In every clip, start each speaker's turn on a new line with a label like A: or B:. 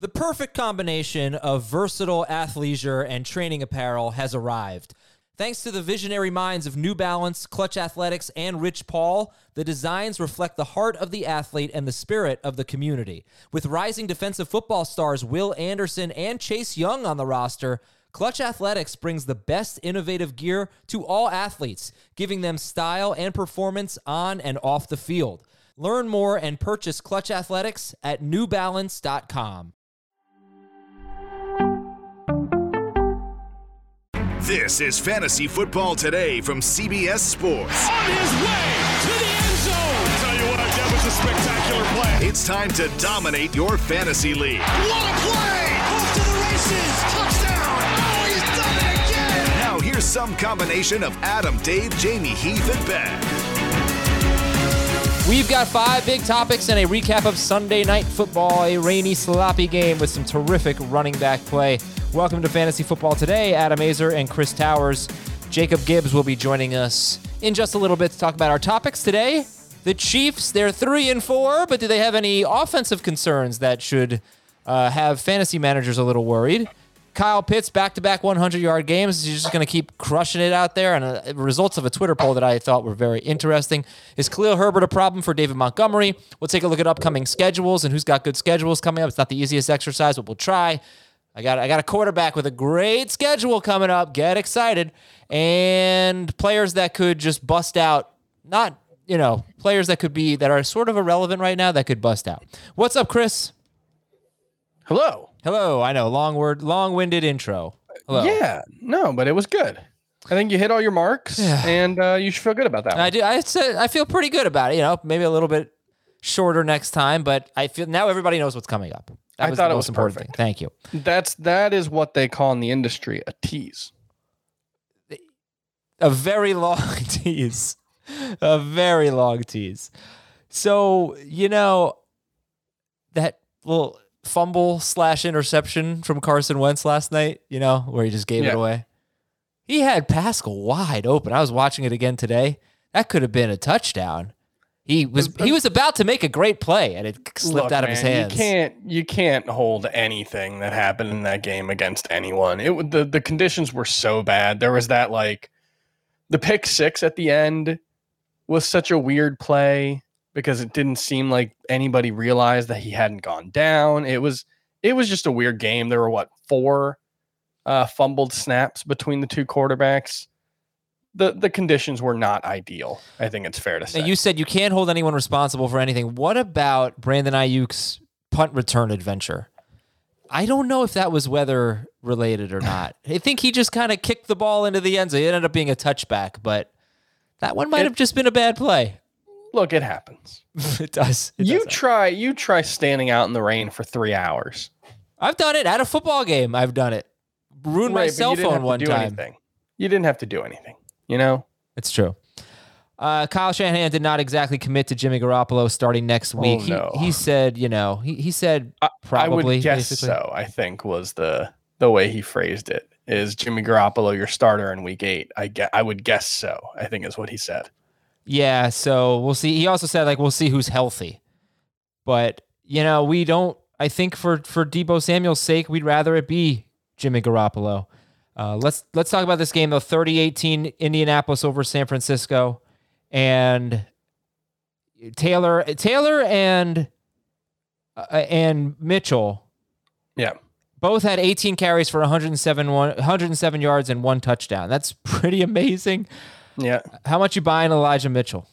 A: The perfect combination of versatile athleisure and training apparel has arrived. Thanks to the visionary minds of New Balance, Clutch Athletics, and Rich Paul, the designs reflect the heart of the athlete and the spirit of the community. With rising defensive football stars Will Anderson and Chase Young on the roster, Clutch Athletics brings the best innovative gear to all athletes, giving them style and performance on and off the field. Learn more and purchase Clutch Athletics at newbalance.com.
B: This is Fantasy Football Today from CBS Sports.
C: On his way to the end zone.
D: I'll tell you what, that was a spectacular play.
B: It's time to dominate your fantasy league.
C: What a play! Off to the races. Touchdown. Oh, he's done it again.
B: Now here's some combination of Adam, Dave, Jamie, Heath, and Ben.
A: We've got 5 big topics and a recap of Sunday Night Football, a rainy, sloppy game with some terrific running back play. Welcome to Fantasy Football Today. Adam Azer and Chris Towers. Jacob Gibbs will be joining us in just a little bit to talk about our topics today. The Chiefs, they're 3-4, but do they have any offensive concerns that should have fantasy managers a little worried? Kyle Pitts, back-to-back 100-yard games. He's just going to keep crushing it out there. And results of a Twitter poll that I thought were very interesting. Is Khalil Herbert a problem for David Montgomery? We'll take a look at upcoming schedules and who's got good schedules coming up. It's not the easiest exercise, but we'll try. I got a quarterback with a great schedule coming up. Get excited. And players that could just bust out. Not, players that are sort of irrelevant right now that could bust out. What's up, Chris?
E: Hello.
A: Hello. I know, long-winded intro. Hello.
E: Yeah, no, but it was good. I think you hit all your marks, and you should feel good about that.
A: I do. I feel pretty good about it. Maybe a little bit shorter next time, but I feel now everybody knows what's coming up. That was the most important thing. Thank you.
E: That is what they call in the industry a tease.
A: A very long tease. A very long tease. So, that little fumble/interception from Carson Wentz last night, where he just gave it away. He had Pascal wide open. I was watching it again today. That could have been a touchdown. He was about to make a great play, and it slipped out of his hands.
E: You can't hold anything that happened in that game against anyone. The conditions were so bad. There was that the pick six at the end was such a weird play because it didn't seem like anybody realized that he hadn't gone down. It was just a weird game. There were 4 fumbled snaps between the two quarterbacks. The conditions were not ideal. I think it's fair to say.
A: Now, you said you can't hold anyone responsible for anything. What about Brandon Ayuk's punt return adventure? I don't know if that was weather related or not. I think he just kind of kicked the ball into the end zone. It ended up being a touchback, but that one might have just been a bad play.
E: Look, it happens.
A: It does.
E: You try standing out in the rain for 3 hours.
A: I've done it at a football game. I've done it. Ruined my cell phone one time.
E: You didn't have to do anything.
A: It's true. Kyle Shanahan did not exactly commit to Jimmy Garoppolo starting next week.
E: No.
A: He said, he said probably.
E: I would guess
A: basically.
E: so. I think was the way he phrased it. Is Jimmy Garoppolo your starter in week 8? I would guess so. I think is what he said.
A: Yeah, so we'll see. He also said we'll see who's healthy. But, we don't, I think for Deebo Samuel's sake, we'd rather it be Jimmy Garoppolo. Let's talk about this game though. 30-18 Indianapolis over San Francisco, and Taylor and Mitchell.
E: Yeah.
A: Both had 18 carries for 107 yards and 1 touchdown. That's pretty amazing.
E: Yeah.
A: How much you buying Elijah Mitchell?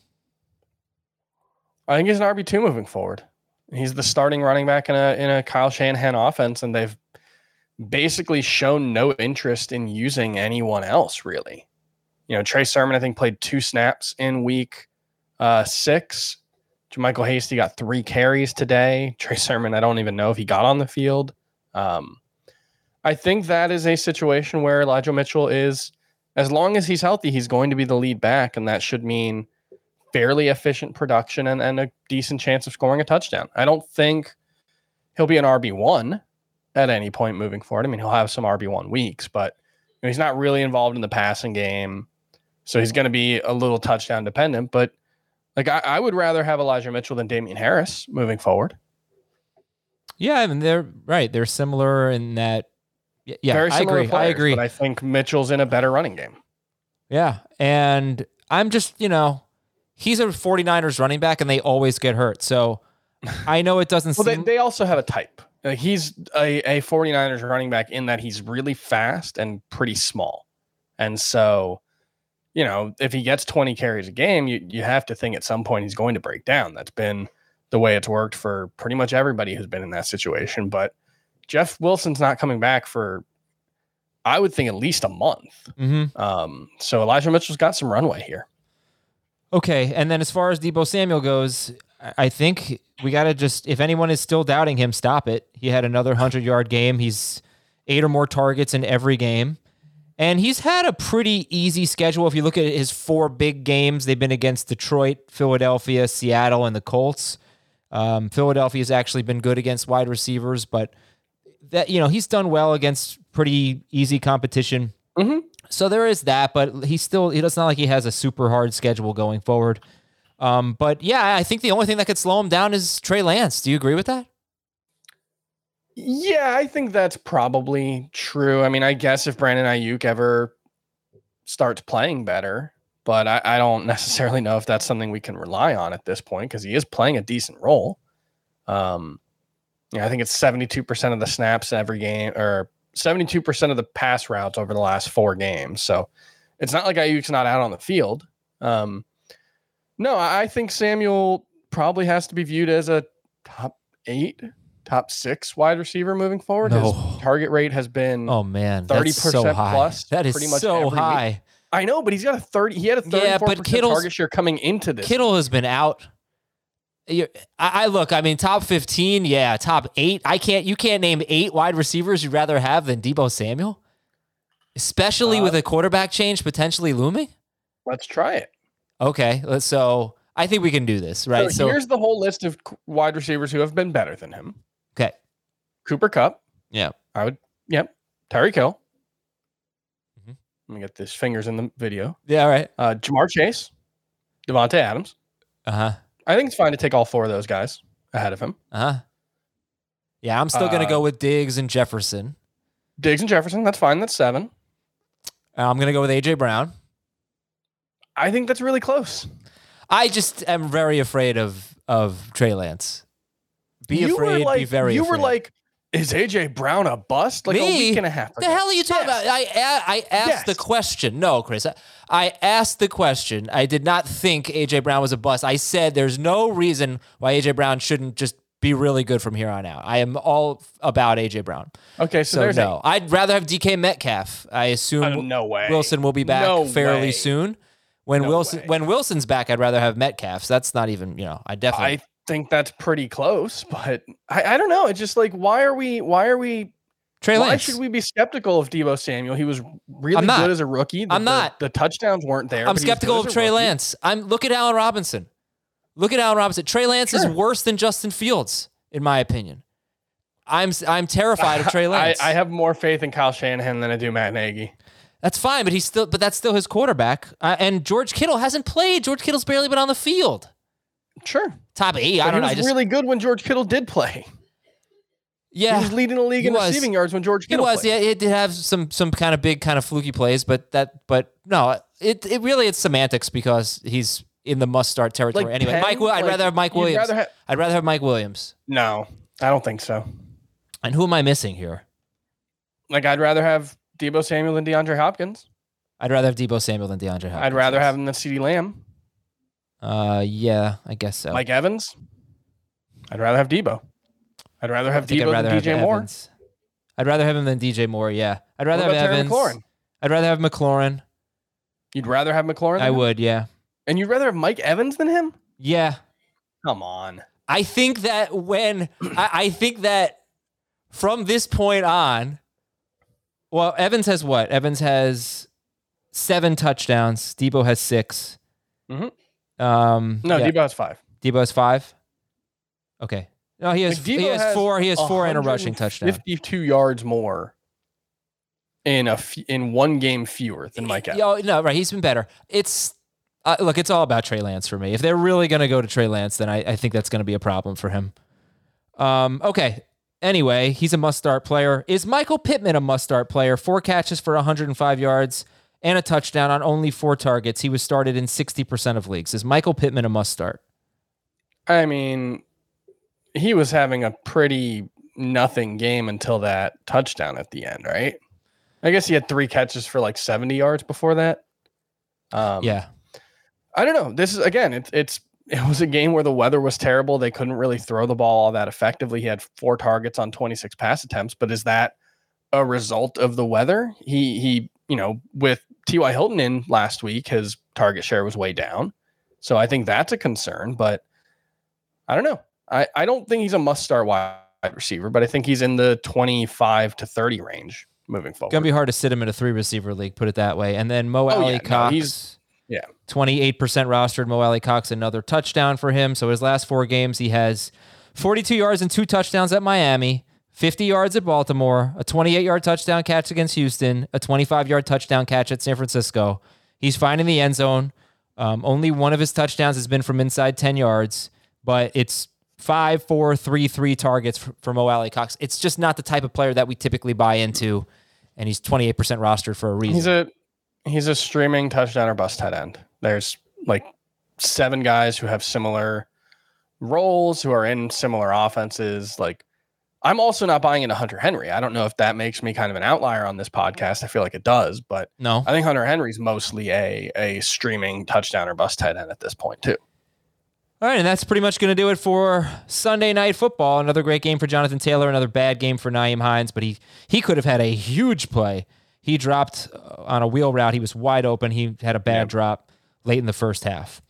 E: I think he's an RB2 moving forward. He's the starting running back in a Kyle Shanahan offense, and they've basically shown no interest in using anyone else, really. Trey Sermon, I think, played 2 snaps in week 6. JaMychal Hasty got 3 carries today. Trey Sermon, I don't even know if he got on the field. I think that is a situation where Elijah Mitchell is, as long as he's healthy, he's going to be the lead back, and that should mean fairly efficient production and a decent chance of scoring a touchdown. I don't think he'll be an RB1 at any point moving forward. I mean, he'll have some RB1 weeks, but he's not really involved in the passing game, so he's going to be a little touchdown dependent. But I would rather have Elijah Mitchell than Damian Harris moving forward.
A: Yeah, I mean they're right. They're similar in that. Yeah,
E: Very similar
A: I agree.
E: But I think Mitchell's in a better running game.
A: Yeah, and I'm just he's a 49ers running back, and they always get hurt. So I know it doesn't.
E: Well, they also have a type. He's a 49ers running back in that he's really fast and pretty small, and so. If he gets 20 carries a game, you have to think at some point he's going to break down. That's been the way it's worked for pretty much everybody who's been in that situation. But Jeff Wilson's not coming back for, I would think, at least a month.
A: Mm-hmm.
E: So Elijah Mitchell's got some runway here.
A: Okay, and then as far as Deebo Samuel goes, I think we got to just, if anyone is still doubting him, stop it. He had another 100-yard game. He's 8 or more targets in every game. And he's had a pretty easy schedule. If you look at his 4 big games, they've been against Detroit, Philadelphia, Seattle, and the Colts. Philadelphia's actually been good against wide receivers, but that he's done well against pretty easy competition.
E: Mm-hmm.
A: So there is that, but it's not like he has a super hard schedule going forward. But yeah, I think the only thing that could slow him down is Trey Lance. Do you agree with that?
E: Yeah, I think that's probably true. I mean, I guess if Brandon Ayuk ever starts playing better, but I don't necessarily know if that's something we can rely on at this point because he is playing a decent role. I think it's 72% of the snaps every game or 72% of the pass routes over the last 4 games. So it's not like Ayuk's not out on the field. No, I think Samuel probably has to be viewed as a top 8. Top 6 wide receiver moving forward.
A: No.
E: His target rate has been
A: 30%
E: so
A: plus. That is
E: pretty much
A: so high.
E: week. I know, but he's got a 30. He had a 34% target share coming into this.
A: Kittle has been out. I look. I mean, top 15. Yeah, top 8. You can't name 8 wide receivers you'd rather have than Deebo Samuel, especially with a quarterback change potentially looming.
E: Let's try it.
A: Okay, so I think we can do this, right?
E: So here's the whole list of wide receivers who have been better than him.
A: Okay.
E: Cooper Kupp.
A: Yeah.
E: Yep. Tyreek Hill.
A: Mm-hmm.
E: Let me get these fingers in the video.
A: Yeah, all right.
E: Jamar Chase. Devontae Adams.
A: Uh-huh.
E: I think it's fine to take all 4 of those guys ahead of him.
A: Uh-huh. Yeah, I'm still going to go with Diggs and Jefferson.
E: Diggs and Jefferson, that's fine. That's 7.
A: I'm going to go with A.J. Brown.
E: I think that's really close.
A: I just am very afraid of Trey Lance. Be very
E: You
A: afraid.
E: were like, is AJ Brown a bust? Like
A: Me?
E: a week and a half ago.
A: The hell are you talking about? I asked the question. No, Chris. I asked the question. I did not think AJ Brown was a bust. I said there's no reason why AJ Brown shouldn't just be really good from here on out. I am all about AJ Brown.
E: Okay, so there's
A: no. I'd rather have DK Metcalf. I assume
E: no way.
A: Wilson will be back fairly
E: way.
A: soon. When Wilson's back, I'd rather have Metcalf. So that's not even, I definitely.
E: I think that's pretty close, but I don't know. It's just like, why
A: Trey Lance.
E: should we be skeptical of Deebo Samuel? He was really good as a rookie.
A: I'm not.
E: The touchdowns weren't there.
A: I'm skeptical of Trey Lance. Look at Allen Robinson. Trey Lance is worse than Justin Fields, in my opinion. I'm terrified of Trey Lance.
E: I have more faith in Kyle Shanahan than I do Matt Nagy.
A: That's fine, but that's still his quarterback. And George Kittle hasn't played. George Kittle's barely been on the field.
E: Sure.
A: Top 8. I don't know.
E: He was really good when George Kittle did play.
A: Yeah.
E: He was leading the league in receiving yards when George Kittle played.
A: Yeah. It did have some kind of big, kind of fluky plays, but no, it really, it's semantics because he's in the must-start territory.
E: Like
A: anyway, I'd rather have Mike Williams. I'd rather have Mike Williams.
E: No, I don't think so.
A: And who am I missing here?
E: Like, I'd rather have Deebo Samuel than DeAndre Hopkins.
A: I'd rather have Deebo Samuel than DeAndre Hopkins.
E: I'd rather have him than CeeDee Lamb.
A: Yeah, I guess so.
E: Mike Evans. I'd rather have Deebo. I'd rather have Deebo than DJ Moore.
A: Evans. I'd rather have him than DJ Moore, yeah. I'd rather have
E: Terry
A: Evans.
E: McLaurin?
A: I'd rather have McLaurin.
E: You'd rather have McLaurin than
A: I
E: him?
A: would, yeah.
E: And you'd rather have Mike Evans than him?
A: Yeah.
E: Come on.
A: I think that I think that from this point on, well, Evans has what? Evans has 7 touchdowns. Deebo has 6.
E: Mm-hmm.
A: No,
E: Deebo has 5.
A: Deebo has 5. Okay. No, he has 4. He has 4 and a rushing touchdown.
E: 52 yards more in one game fewer than Mike Evans.
A: No, right. He's been better. It's look, it's all about Trey Lance for me. If they're really going to go to Trey Lance, then I think that's going to be a problem for him. Okay. Anyway, he's a must-start player. Is Michael Pittman a must-start player? 4 catches for 105 yards and a touchdown on only 4 targets. He was started in 60% of leagues. Is Michael Pittman a must-start?
E: I mean, he was having a pretty nothing game until that touchdown at the end, right? I guess he had 3 catches for like 70 yards before that.
A: Yeah.
E: I don't know. This is, again, it was a game where the weather was terrible. They couldn't really throw the ball all that effectively. He had 4 targets on 26 pass attempts, but is that a result of the weather? He with T.Y. Hilton in last week, his target share was way down. So I think that's a concern, but I don't know. I don't think he's a must-start wide receiver, but I think he's in the 25 to 30 range moving forward.
A: Gonna be hard to sit him in a 3-receiver league, put it that way. And then Mo Alley Cox, 28% rostered. Mo Alley Cox, another touchdown for him. So his last 4 games, he has 42 yards and 2 touchdowns at Miami, 50 yards at Baltimore, a 28-yard touchdown catch against Houston, a 25-yard touchdown catch at San Francisco. He's finding the end zone. Only one of his touchdowns has been from inside 10 yards, but it's 5, 4, 3, 3 targets for Mo Alley Cox. It's just not the type of player that we typically buy into, and he's 28% rostered for a reason.
E: He's a streaming touchdown or bust tight end. There's like 7 guys who have similar roles, who are in similar offenses. Like, I'm also not buying into Hunter Henry. I don't know if that makes me kind of an outlier on this podcast. I feel like it does, but
A: no,
E: I think Hunter Henry's mostly a streaming touchdown or bust tight end at this point too.
A: All right, and that's pretty much going to do it for Sunday Night Football. Another great game for Jonathan Taylor, another bad game for Nyheim Hines, but he could have had a huge play. He dropped on a wheel route. He was wide open. He had a bad drop late in the first half.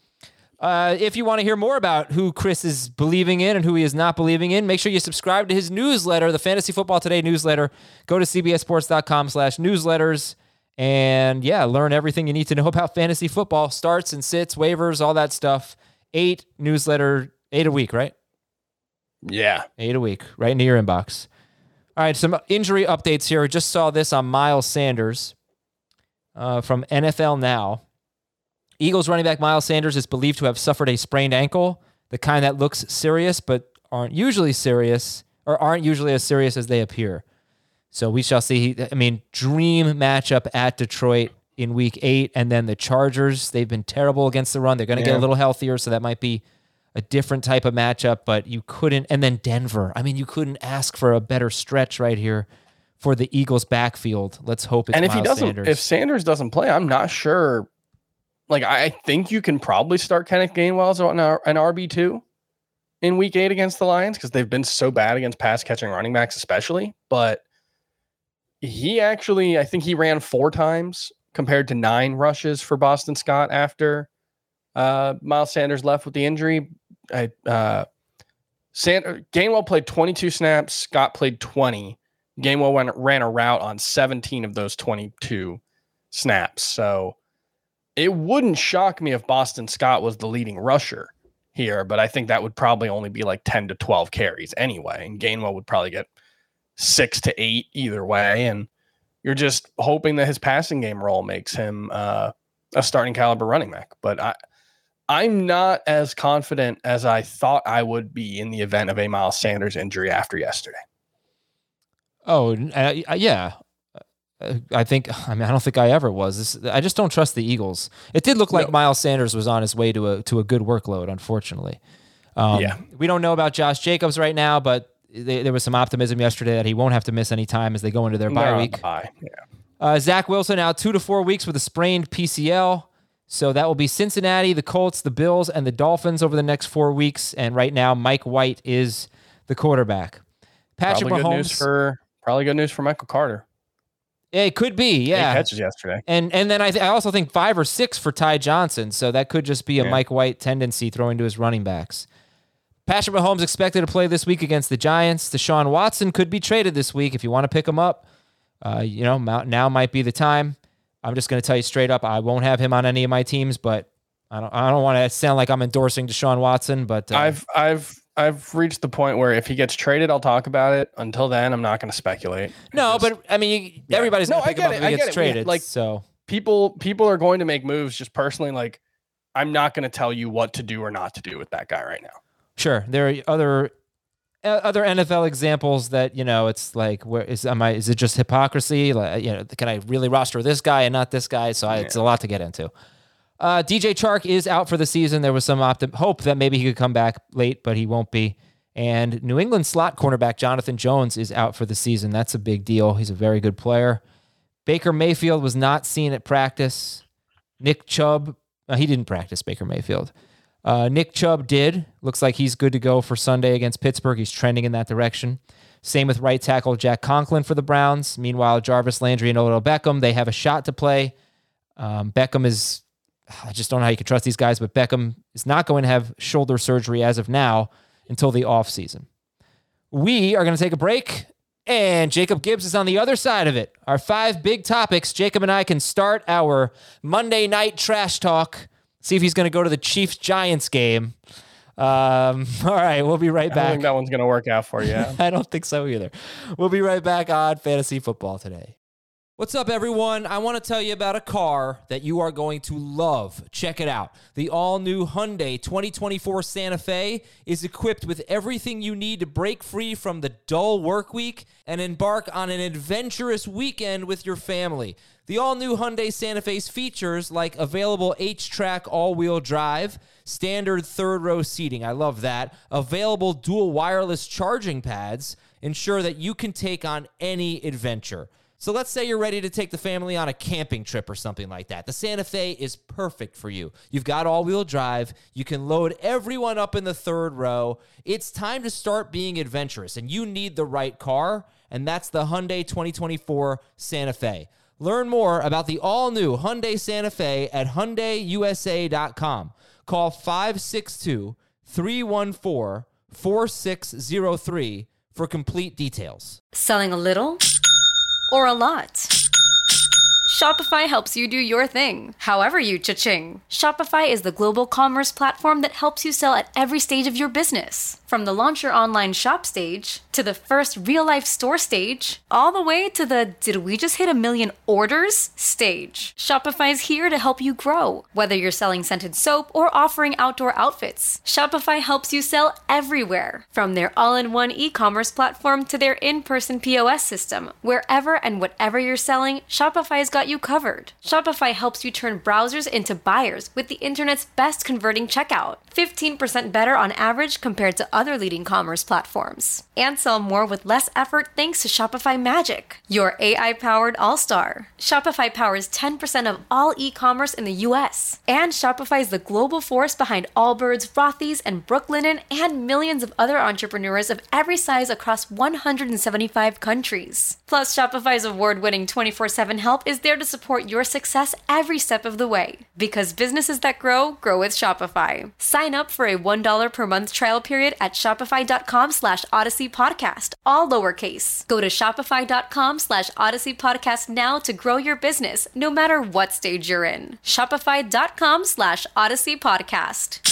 A: If you want to hear more about who Chris is believing in and who he is not believing in, make sure you subscribe to his newsletter, the Fantasy Football Today newsletter. Go to cbssports.com/newsletters and learn everything you need to know about fantasy football, starts and sits, waivers, all that stuff. 8 a week, right?
E: Yeah.
A: 8 a week, right into your inbox. All right, some injury updates here. I just saw this on Miles Sanders from NFL Now. Eagles running back Miles Sanders is believed to have suffered a sprained ankle, the kind that looks serious but aren't usually as serious as they appear. So we shall see. I mean, dream matchup at Detroit in week 8, and then the Chargers. They've been terrible against the run. They're going to get a little healthier, so that might be a different type of matchup, but you couldn't. And then Denver. I mean, you couldn't ask for a better stretch right here for the Eagles backfield. Let's hope it's Sanders.
E: If Sanders doesn't play, I'm not sure. Like, I think you can probably start Kenneth Gainwell as an RB2 in week 8 against the Lions because they've been so bad against pass catching running backs, especially. But he actually, I think he ran 4 times compared to 9 rushes for Boston Scott after Miles Sanders left with the injury. Gainwell played 22 snaps. Scott played 20. Gainwell ran a route on 17 of those 22 snaps. So it wouldn't shock me if Boston Scott was the leading rusher here, but I think that would probably only be like 10 to 12 carries anyway. And Gainwell would probably get 6 to 8 either way. And you're just hoping that his passing game role makes him a starting caliber running back. But I'm not as confident as I thought I would be in the event of a Miles Sanders injury after yesterday.
A: Oh, yeah. I don't think I ever was. I just don't trust the Eagles. It did look like Miles Sanders was on his way to a good workload, unfortunately. We don't know about Josh Jacobs right now, but there was some optimism yesterday that he won't have to miss any time as they go into their bye week. Zach Wilson out 2 to 4 weeks with a sprained PCL. So that will be Cincinnati, the Colts, the Bills, and the Dolphins over the next 4 weeks. And right now, Mike White is the quarterback. Patrick Mahomes.
E: Probably good news for Michael Carter.
A: It could be, yeah.
E: 8 catches yesterday.
A: And then I also think 5 or 6 for Ty Johnson. So that could just be a Mike White tendency throwing to his running backs. Patrick Mahomes expected to play this week against the Giants. Deshaun Watson could be traded this week if you want to pick him up. Now might be the time. I'm just going to tell you straight up, I won't have him on any of my teams, but I don't want to sound like I'm endorsing Deshaun Watson, but
E: I've reached the point where if he gets traded, I'll talk about it. Until then, I'm not going to speculate.
A: No, but I mean, everybody's going to pick him up if he gets traded.
E: Like,
A: so
E: people are going to make moves. Just personally, like, I'm not going to tell you what to do or not to do with that guy right now.
A: Sure, there are other other NFL examples that, it's like, is it just hypocrisy? Like, can I really roster this guy and not this guy? So it's a lot to get into. DJ Chark is out for the season. There was some hope that maybe he could come back late, but he won't be. And New England slot cornerback Jonathan Jones is out for the season. That's a big deal. He's a very good player. Baker Mayfield was not seen at practice. Nick Chubb, he didn't practice, Baker Mayfield. Nick Chubb did. Looks like he's good to go for Sunday against Pittsburgh. He's trending in that direction. Same with right tackle Jack Conklin for the Browns. Meanwhile, Jarvis Landry and Odell Beckham, they have a shot to play. Beckham is, I just don't know how you can trust these guys, but Beckham is not going to have shoulder surgery as of now until the offseason. We are going to take a break, and Jacob Gibbs is on the other side of it. Our 5 big topics. Jacob and I can start our Monday night trash talk. See if he's going to go to the Chiefs-Giants game. All right, we'll be right back.
E: I don't think that one's going to work out for you.
A: I don't think so either. We'll be right back on Fantasy Football Today. What's up, everyone? I want to tell you about a car that you are going to love. Check it out. The all-new Hyundai 2024 Santa Fe is equipped with everything you need to break free from the dull work week and embark on an adventurous weekend with your family. The all-new Hyundai Santa Fe's features like available H-Track all-wheel drive, standard third-row seating, I love that, available dual wireless charging pads, ensure that you can take on any adventure. So let's say you're ready to take the family on a camping trip or something like that. The Santa Fe is perfect for you. You've got all-wheel drive. You can load everyone up in the third row. It's time to start being adventurous, and you need the right car, and that's the Hyundai 2024 Santa Fe. Learn more about the all-new Hyundai Santa Fe at HyundaiUSA.com. Call 562-314-4603 for complete details.
F: Selling a little or a lot? Shopify helps you do your thing, however you cha-ching. Shopify is the global commerce platform that helps you sell at every stage of your business. From the launch your online shop stage, to the first real-life store stage, all the way to the did we just hit 1 million orders stage. Shopify's here to help you grow. Whether you're selling scented soap or offering outdoor outfits, Shopify helps you sell everywhere. From their all-in-one e-commerce platform to their in-person POS system, wherever and whatever you're selling, Shopify's got you covered. Shopify helps you turn browsers into buyers with the internet's best converting checkout. 15% better on average compared to other leading commerce platforms. And sell more with less effort thanks to Shopify Magic, your AI-powered all-star. Shopify powers 10% of all e-commerce in the US. And Shopify is the global force behind Allbirds, Rothy's, and Brooklinen, and millions of other entrepreneurs of every size across 175 countries. Plus, Shopify's award-winning 24/7 help is there to support your success every step of the way. Because businesses that grow, grow with Shopify. Sign up for a $1 per month trial period at shopify.com/Odyssey Podcast, all lowercase. Go to shopify.com/Odyssey Podcast now to grow your business, no matter what stage you're in. Shopify.com/Odyssey Podcast.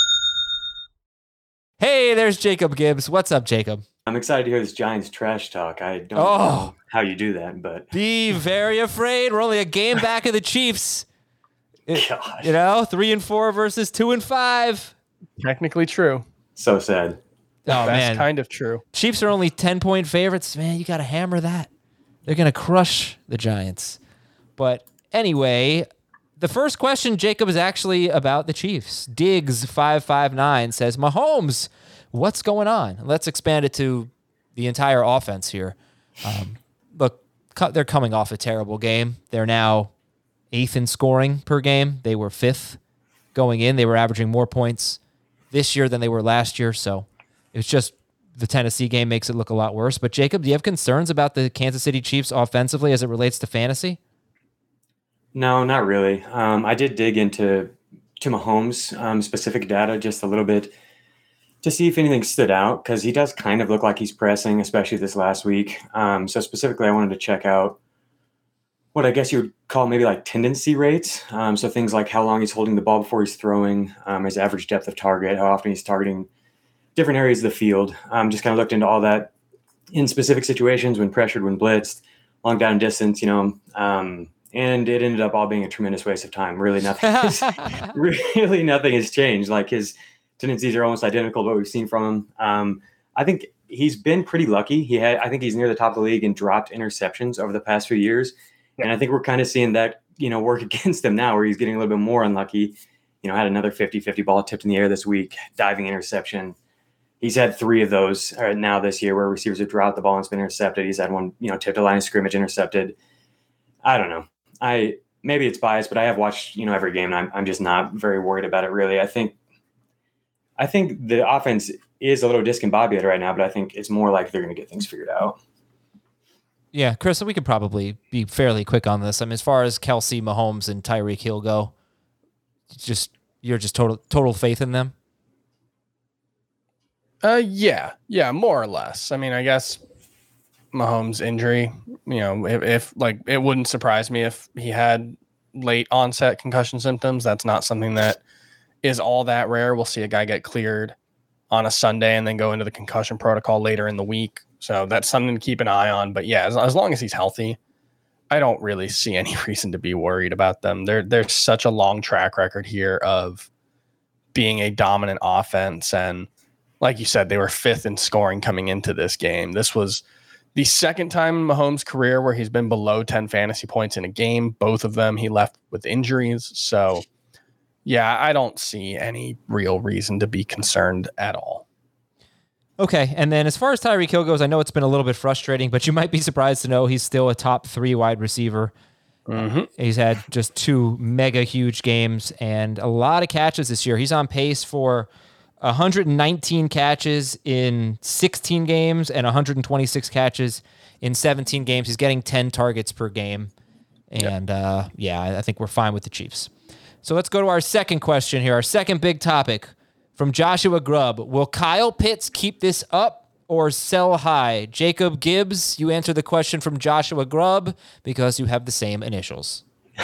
A: Hey, there's Jacob Gibbs. What's up, Jacob?
G: I'm excited to hear this Giants trash talk. I don't know how you do that, but
A: be very afraid. We're only a game back of the Chiefs.
G: Gosh.
A: 3-4 versus 2-5.
E: Technically true.
G: So sad.
A: Oh, man.
E: Kind of true.
A: Chiefs are only 10-point favorites. Man, you got to hammer that. They're going to crush the Giants. But anyway, the first question, Jacob, is actually about the Chiefs. Diggs559 says, Mahomes, what's going on? Let's expand it to the entire offense here. Look, they're coming off a terrible game. They're now 8th in scoring per game. They were 5th going in. They were averaging more points this year than they were last year. So it's just the Tennessee game makes it look a lot worse. But Jacob, do you have concerns about the Kansas City Chiefs offensively as it relates to fantasy?
G: No, not really. I did dig into Mahomes' specific data just a little bit to see if anything stood out, because he does kind of look like he's pressing, especially this last week. So specifically, I wanted to check out what I guess you would call maybe like tendency rates. So things like how long he's holding the ball before he's throwing, his average depth of target, how often he's targeting different areas of the field. Just kind of looked into all that in specific situations, when pressured, when blitzed, long down and distance, and it ended up all being a tremendous waste of time. Really nothing has changed. Like, his tendencies are almost identical to what we've seen from him. I think he's been pretty lucky. I think he's near the top of the league in dropped interceptions over the past few years. Yeah. And I think we're kind of seeing that, work against him now, where he's getting a little bit more unlucky. Had another 50-50 ball tipped in the air this week, diving interception. He's had 3 of those now this year where receivers have dropped the ball and it's been intercepted. He's had one, tipped a line of scrimmage, intercepted. I don't know. Maybe it's biased, but I have watched, every game, and I'm just not very worried about it, really. I think the offense is a little discombobulated right now, but I think it's more like they're going to get things figured out.
A: Yeah, Chris, we could probably be fairly quick on this. I mean, as far as Kelsey, Mahomes, and Tyreek Hill go, you're just total faith in them?
E: Yeah, more or less. I mean, I guess Mahomes' injury, if like, it wouldn't surprise me if he had late onset concussion symptoms. That's not something that is all that rare. We'll see a guy get cleared on a Sunday and then go into the concussion protocol later in the week. So that's something to keep an eye on. But yeah, as long as he's healthy, I don't really see any reason to be worried about them. There's such a long track record here of being a dominant offense. And like you said, they were 5th in scoring coming into this game. This was the second time in Mahomes' career where he's been below 10 fantasy points in a game. Both of them he left with injuries. So yeah, I don't see any real reason to be concerned at all.
A: Okay, and then as far as Tyreek Hill goes, I know it's been a little bit frustrating, but you might be surprised to know he's still a top 3 wide receiver. Mm-hmm. He's had just 2 mega huge games and a lot of catches this year. He's on pace for 119 catches in 16 games and 126 catches in 17 games. He's getting 10 targets per game. And I think we're fine with the Chiefs. So let's go to our second question here, our second big topic. From Joshua Grubb, will Kyle Pitts keep this up or sell high? Jacob Gibbs, you answer the question from Joshua Grubb because you have the same initials.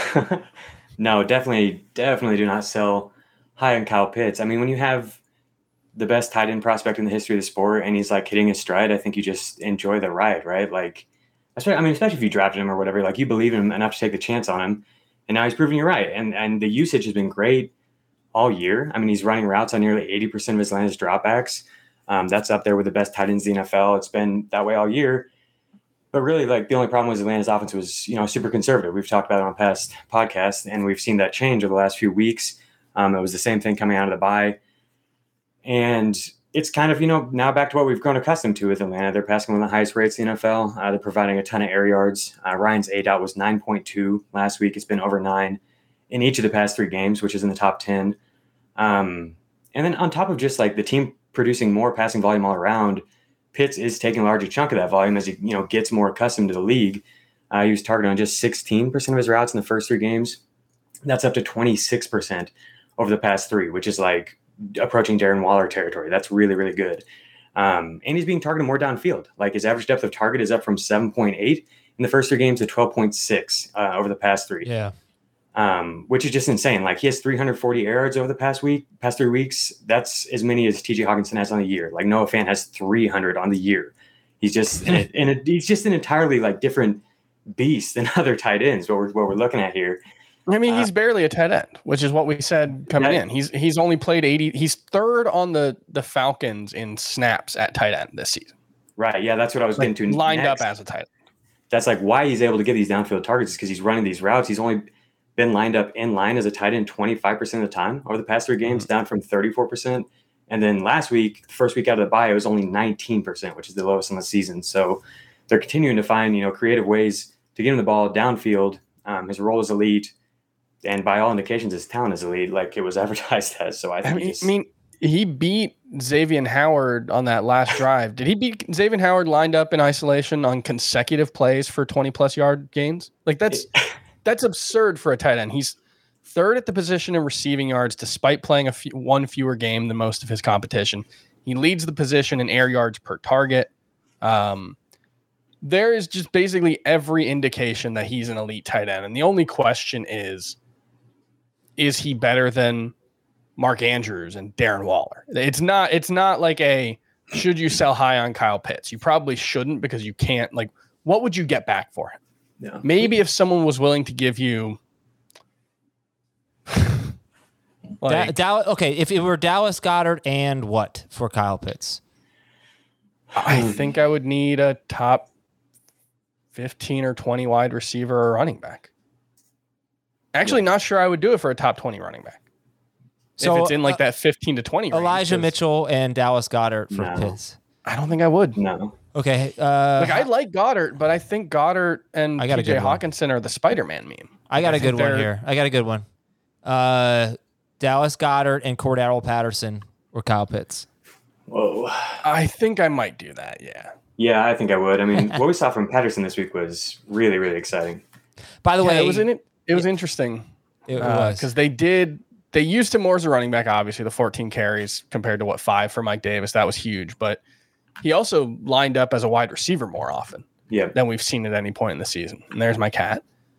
G: No, definitely do not sell high on Kyle Pitts. I mean, when you have the best tight end prospect in the history of the sport and he's like hitting his stride, I think you just enjoy the ride, right? Like, especially if you drafted him or whatever, like you believe in him enough to take the chance on him, and now he's proving you right. And the usage has been great all year. I mean, he's running routes on nearly 80% of his Atlanta's dropbacks. That's up there with the best tight ends in the NFL. It's been that way all year. But really, like, the only problem was Atlanta's offense was, super conservative. We've talked about it on past podcasts, and we've seen that change over the last few weeks. It was the same thing coming out of the bye. And it's kind of, now back to what we've grown accustomed to with Atlanta. They're passing one of the highest rates in the NFL. They're providing a ton of air yards. Ryan's ADOT was 9.2 last week. It's been over 9 in each of the past 3 games, which is in the top 10. And then on top of just like the team producing more passing volume all around, Pitts is taking a larger chunk of that volume as he, gets more accustomed to the league. He was targeted on just 16% of his routes in the first 3 games. That's up to 26% over the past 3, which is like approaching Darren Waller territory. That's really, really good. And he's being targeted more downfield. Like his average depth of target is up from 7.8 in the first 3 games to 12.6 over the past 3.
A: Yeah.
G: Which is just insane. Like he has 340 air yards over the past 3 weeks. That's as many as TJ Hawkinson has on the year. Like Noah Fant has 300 on the year. He's just he's just an entirely like different beast than other tight ends. What we're looking at here.
E: I mean, he's barely a tight end, which is what we said coming in. He's only played 80. He's 3rd on the Falcons in snaps at tight end this season.
G: Right. Yeah, that's what I was getting to.
E: Lined up as a tight end.
G: That's like why he's able to get these downfield targets is because he's running these routes. He's only been lined up in line as a tight end 25% of the time over the past 3 games, down from 34%. And then last week, the first week out of the bye, it was only 19%, which is the lowest in the season. So they're continuing to find, creative ways to get him the ball downfield. His role is elite. And by all indications, his talent is elite, like it was advertised as. So I mean,
E: he beat Xavier Howard on that last drive. Did he beat Xavier Howard lined up in isolation on consecutive plays for 20-plus yard gains? Like that's absurd for a tight end. He's 3rd at the position in receiving yards, despite playing one fewer game than most of his competition. He leads the position in air yards per target. There is just basically every indication that he's an elite tight end. And the only question is he better than Mark Andrews and Darren Waller? It's not like should you sell high on Kyle Pitts? You probably shouldn't, because you can't. Like, what would you get back for him? Yeah. Maybe if someone was willing to give you
A: okay, if it were Dallas Goedert and what for Kyle Pitts?
E: I think I would need a top 15 or 20 wide receiver or running back. Actually, not sure I would do it for a top 20 running back. So if it's in like that 15 to 20 range.
A: Elijah Mitchell and Dallas Goedert for Pitts.
E: I don't think I would.
G: No.
A: Okay.
E: I like Goddard, but I think Goddard and PJ Hawkinson are the Spider-Man meme.
A: I got a good one here. I got a good one. Dallas Goedert and Cordero Patterson or Kyle Pitts.
G: Whoa.
E: I think I might do that, yeah.
G: Yeah, I think I would. I mean, what we saw from Patterson this week was really, really exciting.
E: By the way, it was interesting.
A: It was.
E: Because they used him more as a running back, obviously, the 14 carries compared to 5 for Mike Davis. That was huge. But he also lined up as a wide receiver more often than we've seen at any point in the season. And there's my cat.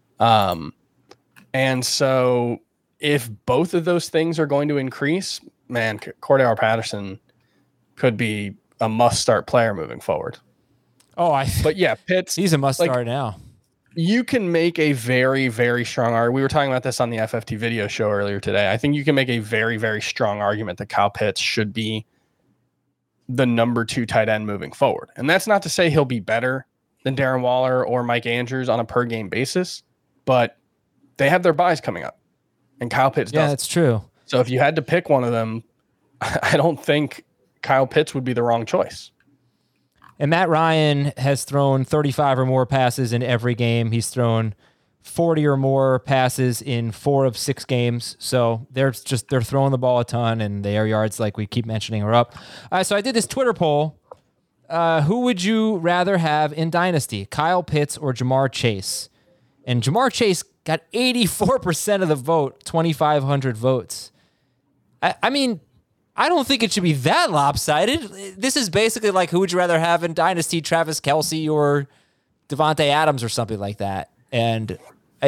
E: And so if both of those things are going to increase, man, Cordero Patterson could be a must-start player moving forward. But yeah, Pitts.
A: He's a must-start now.
E: You can make a very, very strong argument. We were talking about this on the FFT video show earlier today. I think you can make a very, very strong argument that Kyle Pitts should be the number 2 tight end moving forward. And that's not to say he'll be better than Darren Waller or Mike Andrews on a per-game basis, but they have their buys coming up, and Kyle Pitts doesn't.
A: Yeah, that's true.
E: So if you had to pick one of them, I don't think Kyle Pitts would be the wrong choice.
A: And Matt Ryan has thrown 35 or more passes in every game. He's thrown 40 or more passes in 4 of 6 games. So they're throwing the ball a ton, and the air yards, like we keep mentioning, are up. So I did this Twitter poll. Who would you rather have in Dynasty, Kyle Pitts or Jamar Chase? And Jamar Chase got 84% of the vote, 2,500 votes. I mean, I don't think it should be that lopsided. This is basically like, who would you rather have in Dynasty, Travis Kelce or Devontae Adams or something like that? But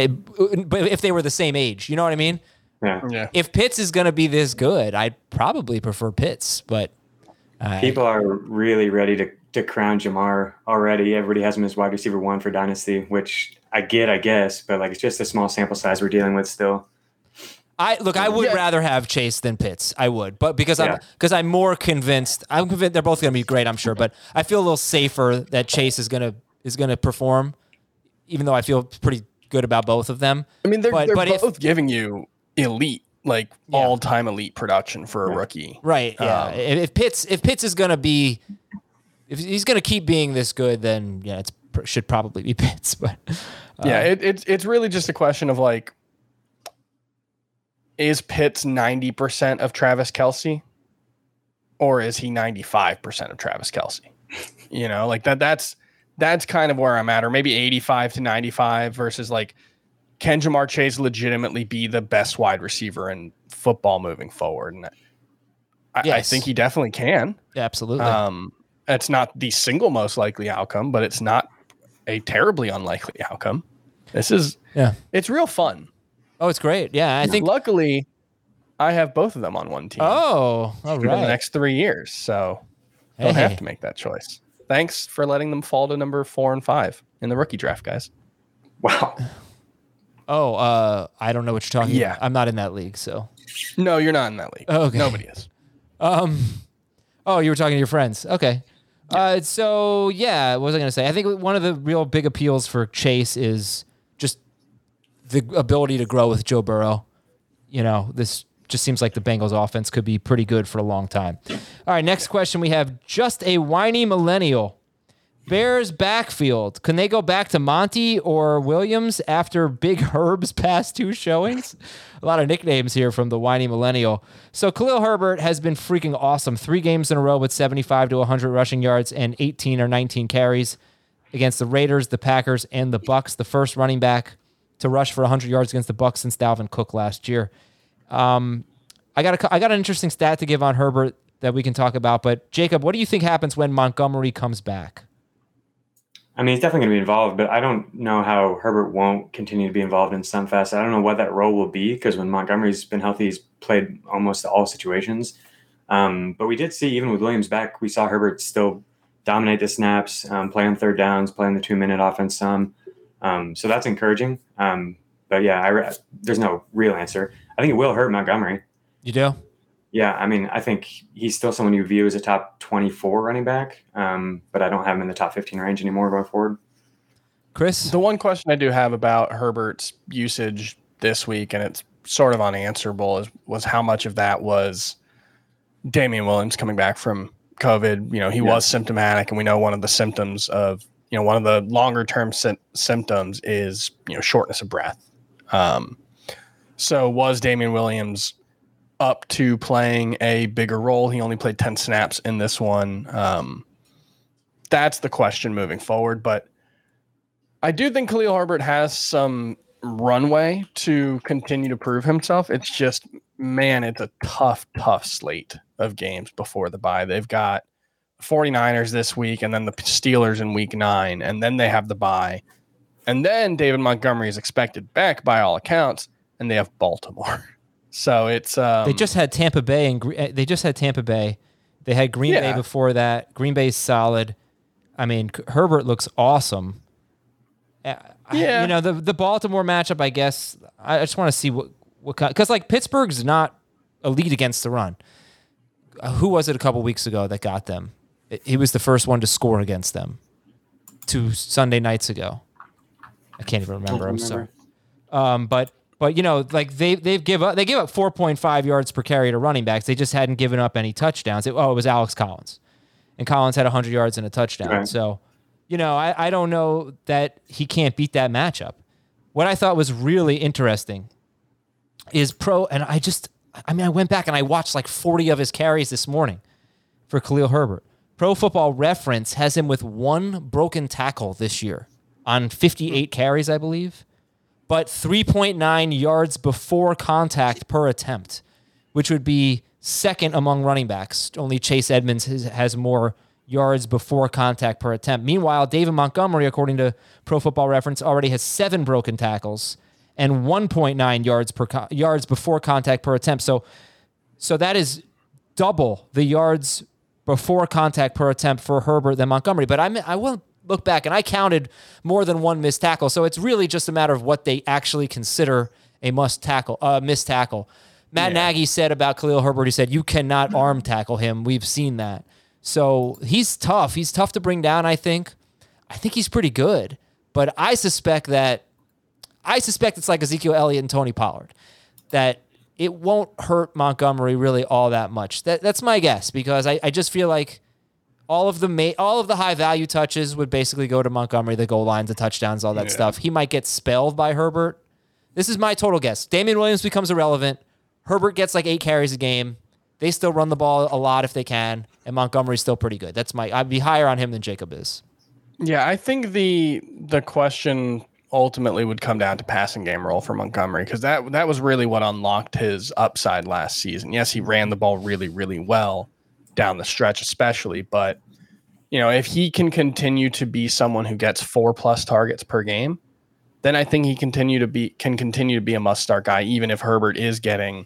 A: if they were the same age, you know what I mean?
G: Yeah.
A: If Pitts is going to be this good, I'd probably prefer Pitts. But
G: people are really ready to crown Jamar already. Everybody has him as wide receiver 1 for Dynasty, which I guess, but like it's just a small sample size we're dealing with still.
A: I would rather have Chase than Pitts. I would, but because I'm more convinced. I'm convinced they're both going to be great. I'm sure, but I feel a little safer that Chase is going to perform, even though I feel pretty good about both of them.
E: I mean, they're both giving you elite, like all-time elite production for a rookie,
A: right? Yeah. If Pitts is going to be, if he's going to keep being this good, then it should probably be Pitts. But
E: it's really just a question of like, is Pitts 90% of Travis Kelce, or is he 95% of Travis Kelce? You know, like that's kind of where I'm at, or maybe 85 to 95 versus like, can Jamar Chase legitimately be the best wide receiver in football moving forward? And I think he definitely can.
A: Yeah, absolutely.
E: It's not the single most likely outcome, but it's not a terribly unlikely outcome. It's real fun.
A: Oh, it's great. Yeah, I think.
E: Luckily, I have both of them on one team.
A: Oh, all right.
E: For the next 3 years, so don't have to make that choice. Thanks for letting them fall to number 4 and 5 in the rookie draft, guys.
G: Wow.
A: Oh, I don't know what you're talking about. I'm not in that league, so.
E: No, you're not in that league.
A: Okay.
E: Nobody is.
A: Oh, you were talking to your friends. Okay. So what was I going to say? I think one of the real big appeals for Chase is just the ability to grow with Joe Burrow. You know, this just seems like the Bengals offense could be pretty good for a long time. All right, next question we have, just a whiny millennial. Bears backfield. Can they go back to Monty or Williams after Big Herb's past 2 showings? A lot of nicknames here from the whiny millennial. So Khalil Herbert has been freaking awesome. 3 games in a row with 75 to 100 rushing yards and 18 or 19 carries against the Raiders, the Packers, and the Bucs. The first running back to rush for 100 yards against the Bucs since Dalvin Cook last year. I got an interesting stat to give on Herbert that we can talk about. But Jacob, what do you think happens when Montgomery comes back?
G: I mean, he's definitely going to be involved, but I don't know how Herbert won't continue to be involved in some facet. I don't know what that role will be, because when Montgomery's been healthy, he's played almost all situations. But we did see, even with Williams back, we saw Herbert still dominate the snaps, play on third downs, play on the 2-minute offense some. So that's encouraging. But yeah, there's no real answer. I think it will hurt Montgomery.
A: You do?
G: Yeah, I mean, I think he's still someone you view as a top 24 running back, but I don't have him in the top 15 range anymore going forward.
A: Chris?
E: The one question I do have about Herbert's usage this week, and it's sort of unanswerable, was how much of that was Damian Williams coming back from COVID. He was symptomatic, and we know one of the symptoms of, one of the longer term symptoms is, shortness of breath. So was Damian Williams up to playing a bigger role? He only played 10 snaps in this one. That's the question moving forward. But I do think Khalil Herbert has some runway to continue to prove himself. It's just, man, it's a tough slate of games before the bye. They've got 49ers this week, and then the Steelers in week 9, and then they have the bye. And then David Montgomery is expected back by all accounts, and they have Baltimore. So it's
A: they just had Tampa Bay, and they just had Tampa Bay. They had Green Bay before that. Green Bay's solid. I mean, Herbert looks awesome. The Baltimore matchup, I guess. I just want to see what because like Pittsburgh's not elite against the run. Who was it a couple weeks ago that got them? He was the first one to score against them 2 Sunday nights ago. I can't even remember. I'm sorry. But like they gave up 4.5 yards per carry to running backs. They just hadn't given up any touchdowns. It was Alex Collins, and Collins had 100 yards and a touchdown. Right. So, I don't know that he can't beat that matchup. What I thought was really interesting is I went back and I watched like 40 of his carries this morning for Khalil Herbert. Pro Football Reference has him with 1 broken tackle this year on 58 carries, I believe, but 3.9 yards before contact per attempt, which would be second among running backs. Only Chase Edmonds has more yards before contact per attempt. Meanwhile, David Montgomery, according to Pro Football Reference, already has 7 broken tackles and 1.9 yards before contact per attempt. So that is double the yards before contact per attempt for Herbert than Montgomery. But I will look back, and I counted more than 1 missed tackle. So it's really just a matter of what they actually consider a missed tackle. Matt Nagy said about Khalil Herbert, he said, you cannot arm tackle him. We've seen that. So he's tough. He's tough to bring down, I think. I think he's pretty good. But I suspect it's like Ezekiel Elliott and Tony Pollard, that it won't hurt Montgomery really all that much. That's my guess, because I just feel like all of the high value touches would basically go to Montgomery, the goal lines, the touchdowns, all that stuff. He might get spelled by Herbert. This is my total guess. Damian Williams becomes irrelevant. Herbert gets like 8 carries a game. They still run the ball a lot if they can, and Montgomery's still pretty good. I'd be higher on him than Jacob is.
E: Yeah, I think the question ultimately would come down to passing game role for Montgomery, because that was really what unlocked his upside last season. Yes, he ran the ball really, really well down the stretch, especially, but if he can continue to be someone who gets 4+ targets per game, then I think he can continue to be a must-start guy, even if Herbert is getting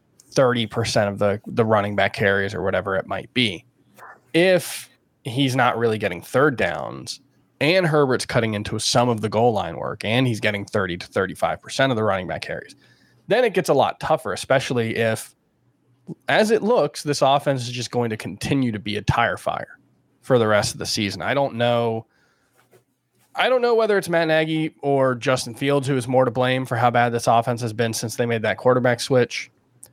E: 30% of the running back carries or whatever it might be. If he's not really getting third downs, and Herbert's cutting into some of the goal line work, and he's getting 30 to 35% of the running back carries, then it gets a lot tougher, especially if, as it looks, this offense is just going to continue to be a tire fire for the rest of the season. I don't know whether it's Matt Nagy or Justin Fields who is more to blame for how bad this offense has been since they made that quarterback switch.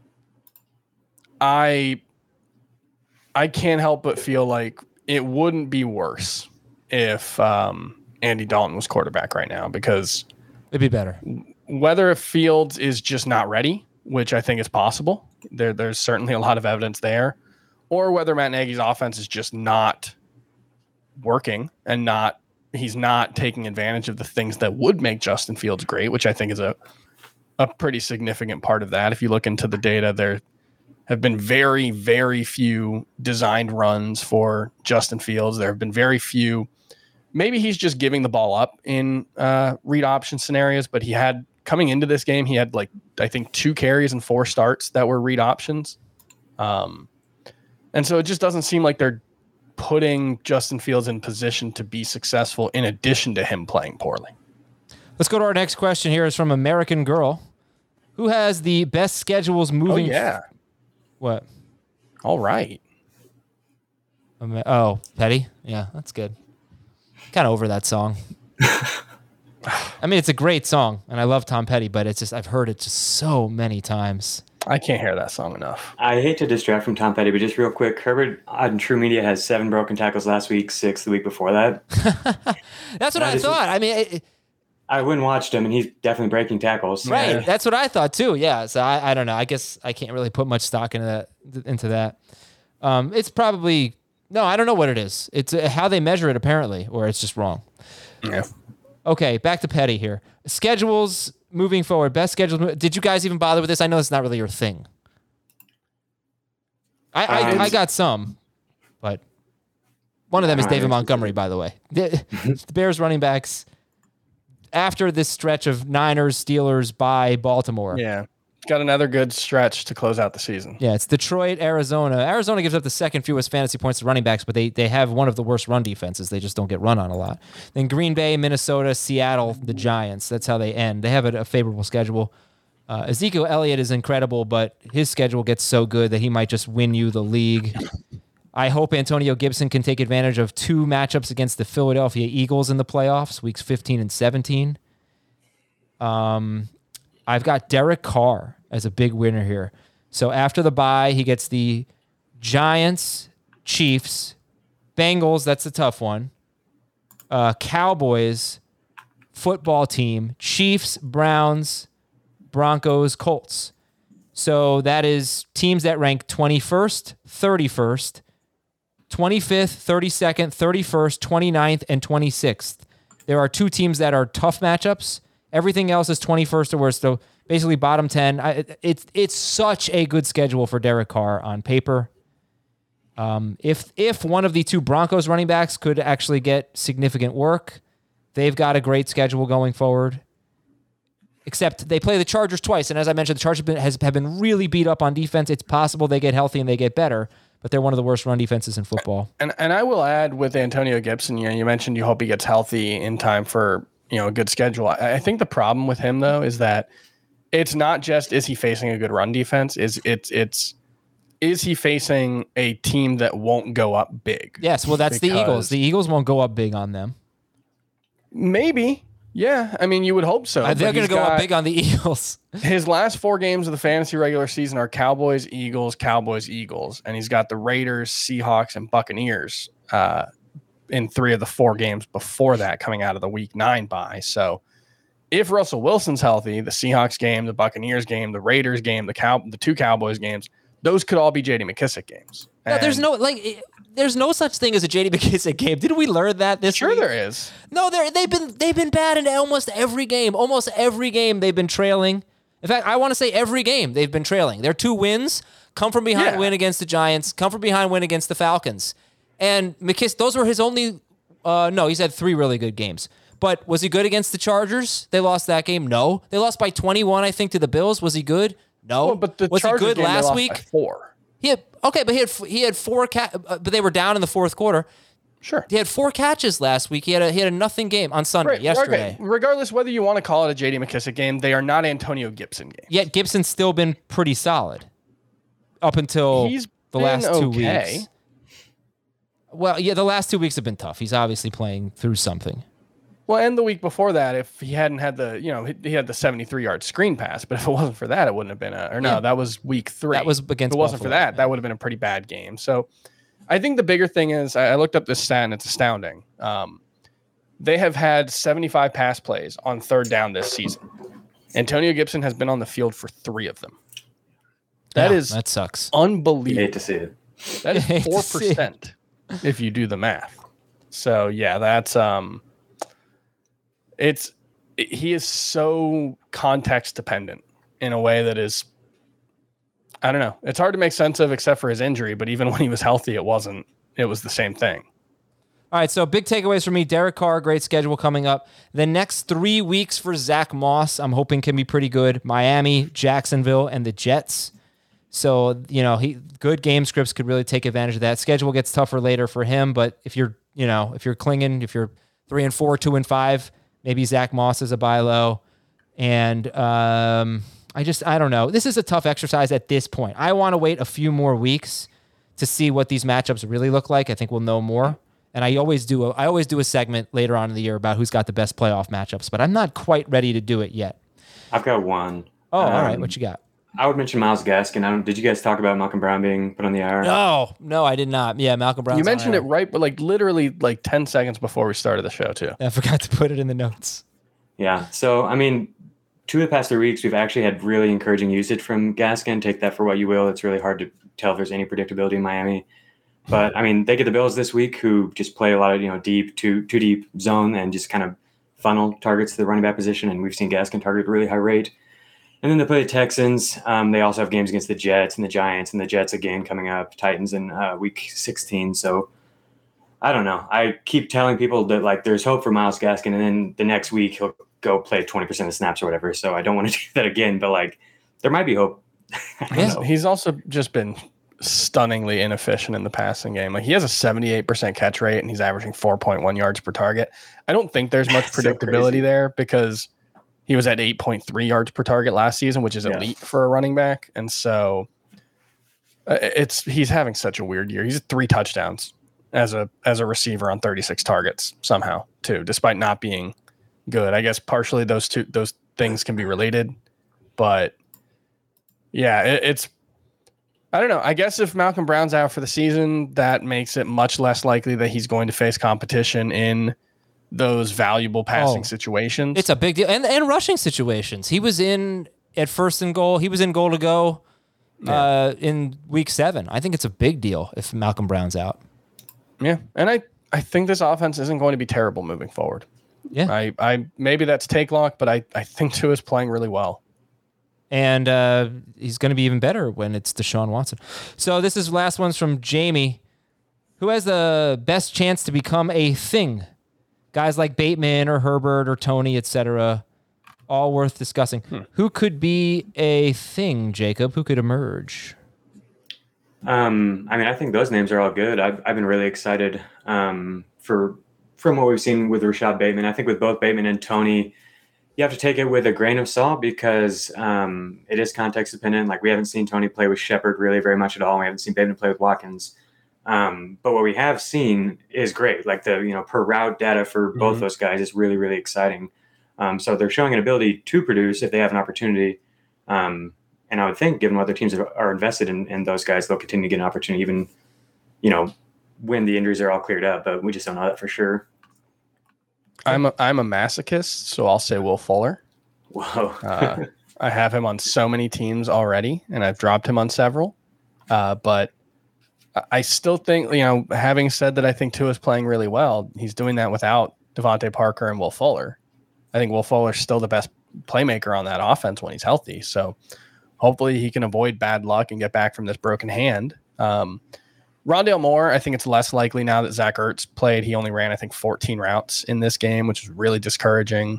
E: I can't help but feel like it wouldn't be worse if Andy Dalton was quarterback right now, because
A: it'd be better.
E: Whether Fields is just not ready, which I think is possible, there's certainly a lot of evidence there, or whether Matt Nagy's offense is just not working and he's not taking advantage of the things that would make Justin Fields great, which I think is a pretty significant part of that. If you look into the data, there have been very, very few designed runs for Justin Fields. There have been very few. Maybe he's just giving the ball up in read option scenarios, but coming into this game, he had I think 2 carries and 4 starts that were read options. And so it just doesn't seem like they're putting Justin Fields in position to be successful in addition to him playing poorly.
A: Let's go to our next question here. It's from American Girl. Who has the best schedules moving?
E: Oh, yeah.
A: What?
E: All right.
A: Oh, Petty? Yeah, that's good. Kind of over that song. I mean, it's a great song, and I love Tom Petty, but it's just I've heard it just so many times.
E: I can't hear that song enough.
G: I hate to distract from Tom Petty, but just real quick, Herbert on True Media has 7 broken tackles last week, 6 the week before that.
A: That's what I thought. I mean,
G: I went and watched him, and he's definitely breaking tackles.
A: right.
E: Yeah.
A: That's what I thought too. Yeah. So I don't know. I guess I can't really put much stock into that. It's probably no. I don't know what it is. It's how they measure it apparently, or it's just wrong.
E: Yeah.
A: Okay, back to Petty here. Schedules moving forward. Best schedules. Did you guys even bother with this? I know it's not really your thing. I got some, but one of them is David Montgomery, by the way. The Bears running backs after this stretch of Niners, Steelers, by Baltimore.
E: Yeah. Got another good stretch to close out the season.
A: Yeah, it's Detroit, Arizona. Arizona gives up the second fewest fantasy points to running backs, but they have one of the worst run defenses. They just don't get run on a lot. Then Green Bay, Minnesota, Seattle, the Giants. That's how they end. They have a favorable schedule. Ezekiel Elliott is incredible, but his schedule gets so good that he might just win you the league. I hope Antonio Gibson can take advantage of 2 matchups against the Philadelphia Eagles in the playoffs, weeks 15 and 17. I've got Derek Carr as a big winner here. So after the bye, he gets the Giants, Chiefs, Bengals, that's a tough one, Cowboys, football team, Chiefs, Browns, Broncos, Colts. So that is teams that rank 21st, 31st, 25th, 32nd, 31st, 29th, and 26th. There are 2 teams that are tough matchups. Everything else is 21st or worse. So basically bottom 10. It's such a good schedule for Derek Carr on paper. If one of the 2 Broncos running backs could actually get significant work, they've got a great schedule going forward. Except they play the Chargers twice, and as I mentioned, the Chargers have been really beat up on defense. It's possible they get healthy and they get better, but they're one of the worst run defenses in football.
E: And I will add with Antonio Gibson, you mentioned you hope he gets healthy in time for a good schedule. I think the problem with him though is that it's not just is he facing a good run defense, is he facing a team that won't go up big?
A: Yes, well that's the Eagles. The Eagles won't go up big on them.
E: Maybe. Yeah, I mean, you would hope so.
A: They're going to go up big on the Eagles.
E: His last 4 games of the fantasy regular season are Cowboys, Eagles, and he's got the Raiders, Seahawks, and Buccaneers in 3 of the 4 games before that, coming out of the Week 9 bye. So, if Russell Wilson's healthy, the Seahawks game, the Buccaneers game, the Raiders game, the 2 Cowboys games, those could all be J.D. McKissic games.
A: No, there's no such thing as a J.D. McKissic game. Did we learn that this week?
E: Sure there is.
A: No, they've been bad in almost every game. Almost every game they've been trailing. In fact, I want to say every game they've been trailing. Their 2 wins come from behind win against the Giants, come from behind win against the Falcons. And McKissic, those were his only no, he's had 3 really good games. But was he good against the Chargers? They lost that game? No. They lost by 21, I think, to the Bills. Was he good? No.
E: Well, but
A: was
E: Chargers
A: he good
E: game,
A: last week?
E: By 4.
A: But he had 4 but they were down in the 4th quarter.
E: Sure.
A: He had 4 catches last week. He had a nothing game on Sunday, yesterday.
E: Okay. Regardless whether you want to call it a J.D. McKissic game, they are not Antonio Gibson games.
A: Yet Gibson's still been pretty solid up until the last 2 weeks. Well, yeah, the last 2 weeks have been tough. He's obviously playing through something.
E: Well, and the week before that, if he hadn't had he had the 73-yard screen pass, but if it wasn't for that, it wouldn't have been that was week 3.
A: That was against
E: If it wasn't
A: Buffalo.
E: for that would have been a pretty bad game. So I think the bigger thing is, I looked up this stat and it's astounding. They have had 75 pass plays on 3rd down this season. Antonio Gibson has been on the field for 3 of them. That
A: sucks.
E: Unbelievable.
G: You hate to see it.
E: That is 4% if you do the math. So yeah, that's he is so context dependent in a way that is, I don't know. It's hard to make sense of except for his injury, but even when he was healthy, it was the same thing.
A: All right, so big takeaways for me. Derek Carr, great schedule coming up. The next 3 weeks for Zach Moss, I'm hoping can be pretty good. Miami, Jacksonville, and the Jets. So, good game scripts could really take advantage of that. Schedule gets tougher later for him, but if you're clinging, if you're 3-4, 2-5, maybe Zach Moss is a buy low. And I don't know. This is a tough exercise at this point. I want to wait a few more weeks to see what these matchups really look like. I think we'll know more. And I always do a segment later on in the year about who's got the best playoff matchups, but I'm not quite ready to do it yet.
G: I've got one.
A: Oh, all right. What you got?
G: I would mention Myles Gaskin. Did you guys talk about Malcolm Brown being put on the IR?
A: No, I did not. Yeah, Malcolm Brown.
E: You mentioned it right, but like literally like 10 seconds before we started the show too.
A: I forgot to put it in the notes.
G: Yeah. So, I mean, 2 of the past 3 weeks, we've actually had really encouraging usage from Gaskin. Take that for what you will. It's really hard to tell if there's any predictability in Miami. But, I mean, they get the Bills this week, who just play a lot of, deep, too deep zone and just kind of funnel targets to the running back position. And we've seen Gaskin target at a really high rate. And then they play the Texans. They also have games against the Jets and the Giants, and the Jets again coming up, Titans in week 16. So I don't know. I keep telling people that like there's hope for Myles Gaskin, and then the next week he'll go play 20% of the snaps or whatever. So I don't want to do that again, but like there might be hope.
E: He's also just been stunningly inefficient in the passing game. Like he has a 78% catch rate and he's averaging 4.1 yards per target. I don't think there's much predictability there because he was at 8.3 yards per target last season, which is elite for a running back. And so he's having such a weird year. He's 3 touchdowns as a receiver on 36 targets somehow too, despite not being good. I guess partially those things can be related, but yeah, it's I don't know. I guess if Malcolm Brown's out for the season, that makes it much less likely that he's going to face competition in those valuable passing situations.
A: It's a big deal. And rushing situations. He was in at first and goal. He was in goal to go in week 7. I think it's a big deal if Malcolm Brown's out.
E: Yeah. And I think this offense isn't going to be terrible moving forward.
A: Yeah.
E: I maybe that's take lock, but I think Tua's playing really well.
A: And he's going to be even better when it's Deshaun Watson. So this is last one's from Jamie. Who has the best chance to become a thing? Guys like Bateman or Herbert or Tony, etc. All worth discussing. Who could be a thing, Jacob? Who could emerge?
G: I mean, I think those names are all good. I've been really excited from what we've seen with Rashad Bateman. I think with both Bateman and Tony, you have to take it with a grain of salt because it is context dependent. Like we haven't seen Tony play with Shepard really very much at all. We haven't seen Bateman play with Watkins. But what we have seen is great. Like the per route data for both those guys is really, really exciting. So they're showing an ability to produce if they have an opportunity. And I would think, given what their teams are invested in those guys, they'll continue to get an opportunity, even when the injuries are all cleared up. But we just don't know that for sure.
E: I'm a masochist, so I'll say Will Fuller.
G: Whoa.
E: I have him on so many teams already, and I've dropped him on several. But I still think, having said that, I think Tua is playing really well. He's doing that without Devontae Parker and Will Fuller. I think Will Fuller's still the best playmaker on that offense when he's healthy. So hopefully he can avoid bad luck and get back from this broken hand. Rondale Moore, I think it's less likely now that Zach Ertz played. He only ran, I think, 14 routes in this game, which is really discouraging.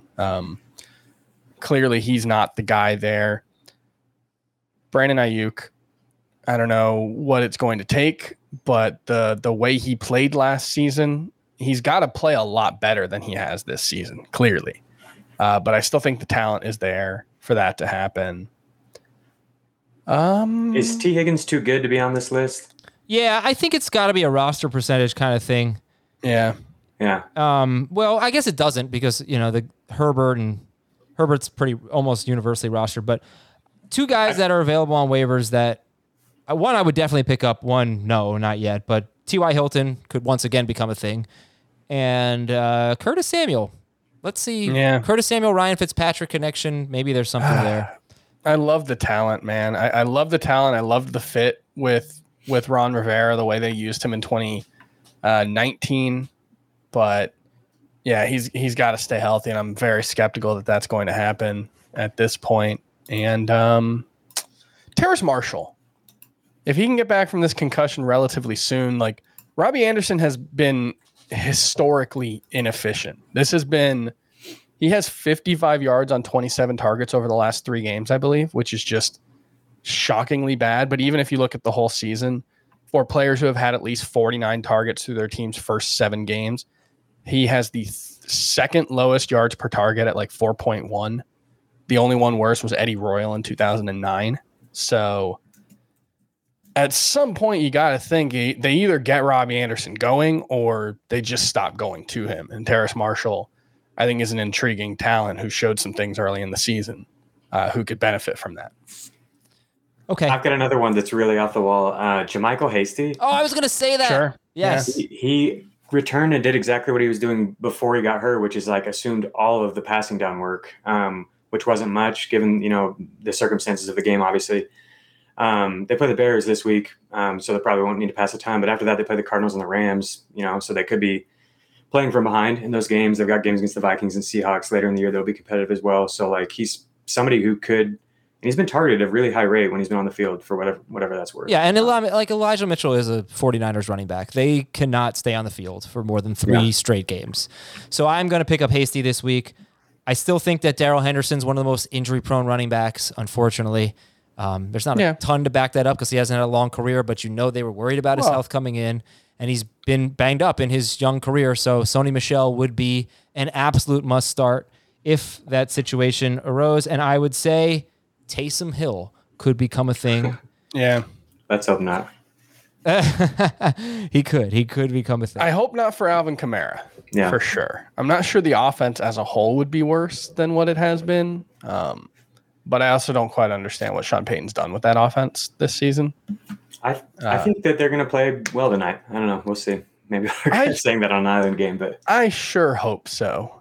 E: Clearly he's not the guy there. Brandon Ayuk, I don't know what it's going to take, but the way he played last season, he's got to play a lot better than he has this season, clearly. But I still think the talent is there for that to happen.
G: Is T. Higgins too good to be on this list?
A: Yeah, I think it's got to be a roster percentage kind of thing.
E: Yeah.
G: Yeah.
A: Well, I guess it doesn't because, the Herbert's pretty almost universally rostered, but 2 guys that are available on waivers that one I would definitely pick up, one no, not yet, but T.Y. Hilton could once again become a thing. And Curtis Samuel. Let's see. Yeah. Curtis Samuel, Ryan Fitzpatrick connection. Maybe there's something there.
E: I love the talent, man. I love the talent. I love the fit with Ron Rivera, the way they used him in 2019. But yeah, he's got to stay healthy, and I'm very skeptical that that's going to happen at this point. And Terrace Marshall, if he can get back from this concussion relatively soon, like Robbie Anderson has been historically inefficient. He has 55 yards on 27 targets over the last 3 games, I believe, which is just shockingly bad. But even if you look at the whole season, for players who have had at least 49 targets through their team's first 7 games, he has the second lowest yards per target at like 4.1. The only one worse was Eddie Royal in 2009. So at some point you got to think they either get Robbie Anderson going or they just stop going to him. And Terrace Marshall, I think, is an intriguing talent who showed some things early in the season who could benefit from that.
A: Okay.
G: I've got another one that's really off the wall. JaMycal Hasty.
A: Oh, I was going to say that.
E: Sure.
A: Yes.
E: Yeah.
G: He returned and did exactly what he was doing before he got hurt, which is like assumed all of the passing down work, which wasn't much given, the circumstances of the game, obviously. They play the Bears this week, so they probably won't need to pass the time. But after that, they play the Cardinals and the Rams, so they could be playing from behind in those games. They've got games against the Vikings and Seahawks later in the year. They'll be competitive as well. So, like, he's somebody who could – and he's been targeted at a really high rate when he's been on the field for whatever that's worth.
A: Yeah, and Elijah Mitchell is a 49ers running back. They cannot stay on the field for more than 3 straight games. So I'm going to pick up Hasty this week. I still think that Darrell Henderson's one of the most injury-prone running backs, unfortunately. There's not a ton to back that up because he hasn't had a long career, but they were worried about his health coming in, and he's been banged up in his young career. So Sony Michel would be an absolute must start if that situation arose. And I would say Taysom Hill could become a thing.
E: Yeah.
G: Let's hope not.
E: He could become a thing. I hope not for Alvin Kamara. Yeah, for sure. I'm not sure the offense as a whole would be worse than what it has been. But I also don't quite understand what Sean Payton's done with that offense this season.
G: I think that they're going to play well tonight. I don't know. We'll see. Maybe we're saying that on an island game, but
E: I sure hope so.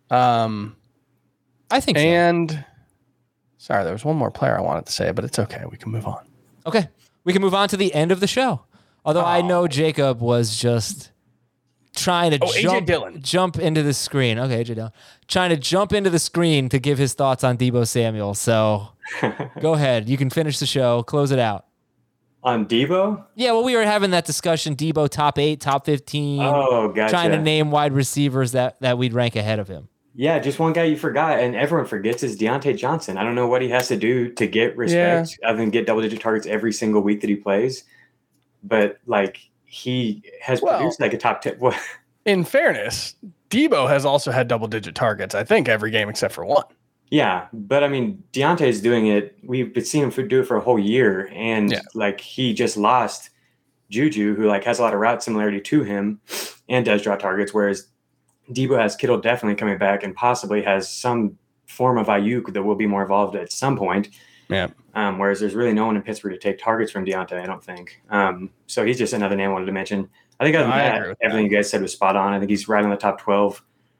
A: I think so.
E: And sorry, there was one more player I wanted to say, but it's okay. We can move on.
A: Okay. We can move on to the end of the show. Although I know Jacob was just trying to jump into the screen. Okay, AJ Dillon. Trying to jump into the screen to give his thoughts on Deebo Samuel. So go ahead. You can finish the show. Close it out.
G: On Deebo?
A: Yeah, well, we were having that discussion. Deebo top 8, top 15.
G: Oh, gotcha.
A: Trying to name wide receivers that we'd rank ahead of him.
G: Yeah, just one guy you forgot, and everyone forgets, is Deontay Johnson. I don't know what he has to do to get respect other than get double-digit targets every single week that he plays. But, like, he has produced like a top 10.
E: In fairness, Deebo has also had double-digit targets, I think, every game except for one.
G: Yeah, but, I mean, Deontay's doing it. We've been seeing him do it for a whole year, and, like, he just lost Juju, who, like, has a lot of route similarity to him and does draw targets, whereas Deebo has Kittle definitely coming back and possibly has some form of Ayuk that will be more involved at some point.
E: Yeah.
G: Whereas there's really no one in Pittsburgh to take targets from Deontay, I don't think. So he's just another name I wanted to mention. I think other than that, everything you guys said was spot on. I think he's right on the top 12,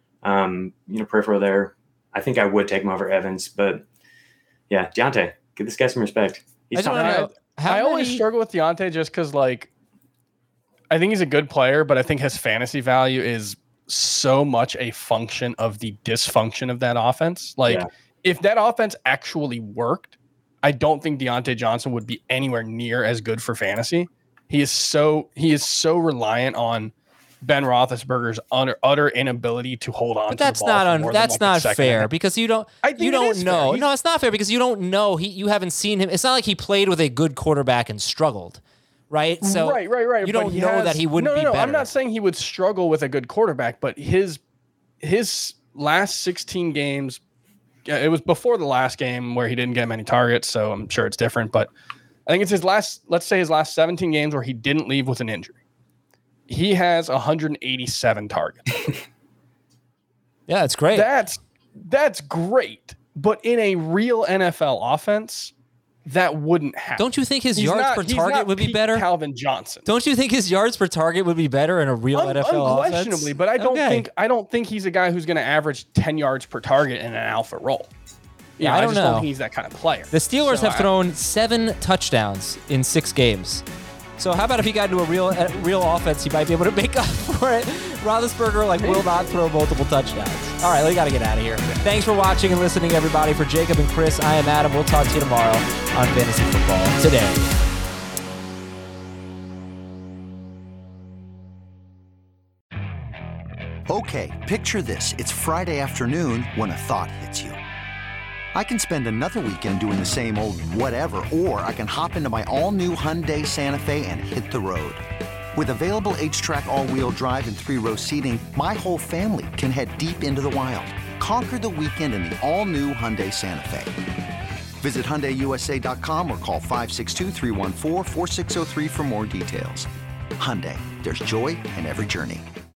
G: peripheral there. I think I would take him over Evans, but yeah, Deontay, give this guy some respect.
E: I always struggle with Deontay just because, like, I think he's a good player, but I think his fantasy value is so much a function of the dysfunction of that offense. Like, if that offense actually worked, I don't think Deontay Johnson would be anywhere near as good for fantasy. He is so reliant on Ben Roethlisberger's utter inability to hold on. But
A: that's
E: to the ball
A: that's not fair because you don't know.
E: Fair.
A: No, it's not fair because you don't know. You haven't seen him. It's not like he played with a good quarterback and struggled. Right. So
E: right.
A: You don't know that he wouldn't be better.
E: I'm not saying he would struggle with a good quarterback, but his last 16 games, it was before the last game where he didn't get many targets, so I'm sure it's different. But I think it's his last 17 games where he didn't leave with an injury. He has 187 targets.
A: Yeah, that's great.
E: That's great. But in a real NFL offense, that wouldn't happen.
A: Don't you think his yards per target would be better?
E: Calvin Johnson.
A: Don't you think his yards per target would be better in a real NFL offense?
E: Unquestionably, but I don't think he's a guy who's going to average 10 yards per target in an alpha role.
A: I don't know.
E: Don't think he's that kind of player.
A: The Steelers have thrown 7 touchdowns in 6 games. So how about if he got into a real offense, he might be able to make up for it. Roethlisberger will not throw multiple touchdowns. All right, we got to get out of here. Thanks for watching and listening, everybody. For Jacob and Chris, I am Adam. We'll talk to you tomorrow on Fantasy Football Today.
H: Okay, picture this. It's Friday afternoon when a thought hits you. I can spend another weekend doing the same old whatever, or I can hop into my all-new Hyundai Santa Fe and hit the road. With available H-Track all-wheel drive and 3-row seating, my whole family can head deep into the wild. Conquer the weekend in the all-new Hyundai Santa Fe. Visit HyundaiUSA.com or call 562-314-4603 for more details. Hyundai, there's joy in every journey.